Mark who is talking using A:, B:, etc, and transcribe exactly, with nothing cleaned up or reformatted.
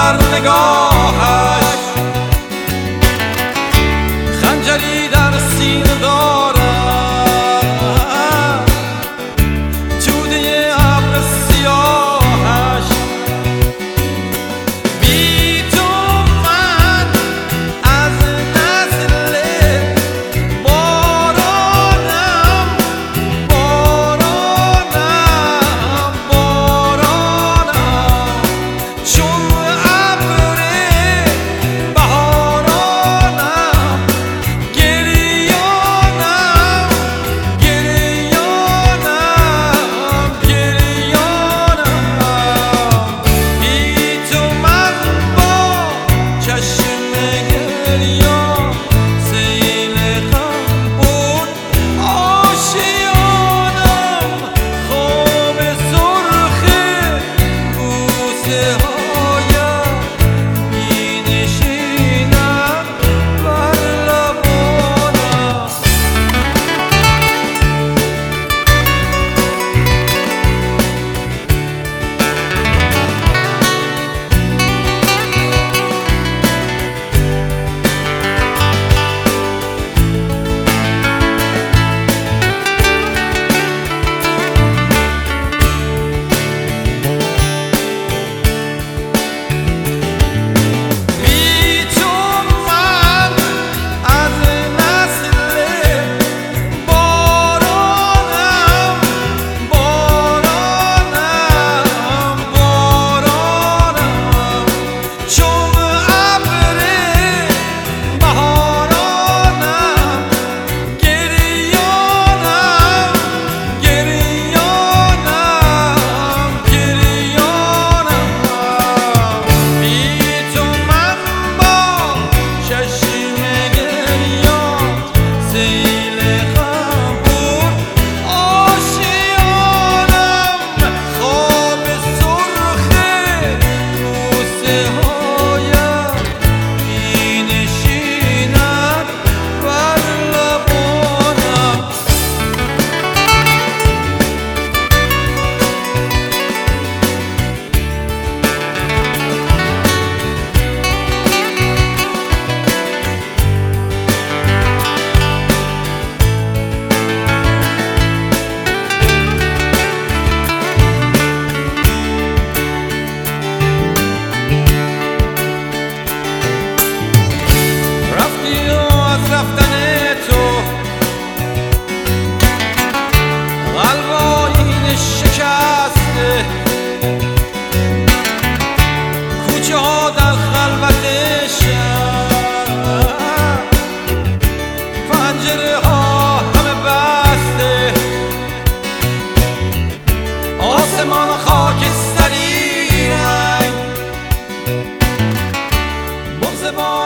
A: در نگاهش خنجری در سینه دارد توده ابر سیاهش بی تو من از نسل بارانم بارانم بارانم چون ابر بهارانم گریانم گریانم گریانم بی تو من با چشم گریان سیل غم برد آشیانم خواب سرخ بوسه هایم می نشیند بر لبانم بی تو من از نسل بارانم بارانم بارانم چون ابر بهارانم گریانم گریانم گریانم بی تو من با چشم گریان سیل غم برد آشیانم خواب سرخ بوسه هایم می نشیند بر لبانم رفتی و از رفتن تو قلب آیینه شکسته کوچه ها در خلوت شب پنجره ها همه بسته آسمان خاکستری رنگ بغض با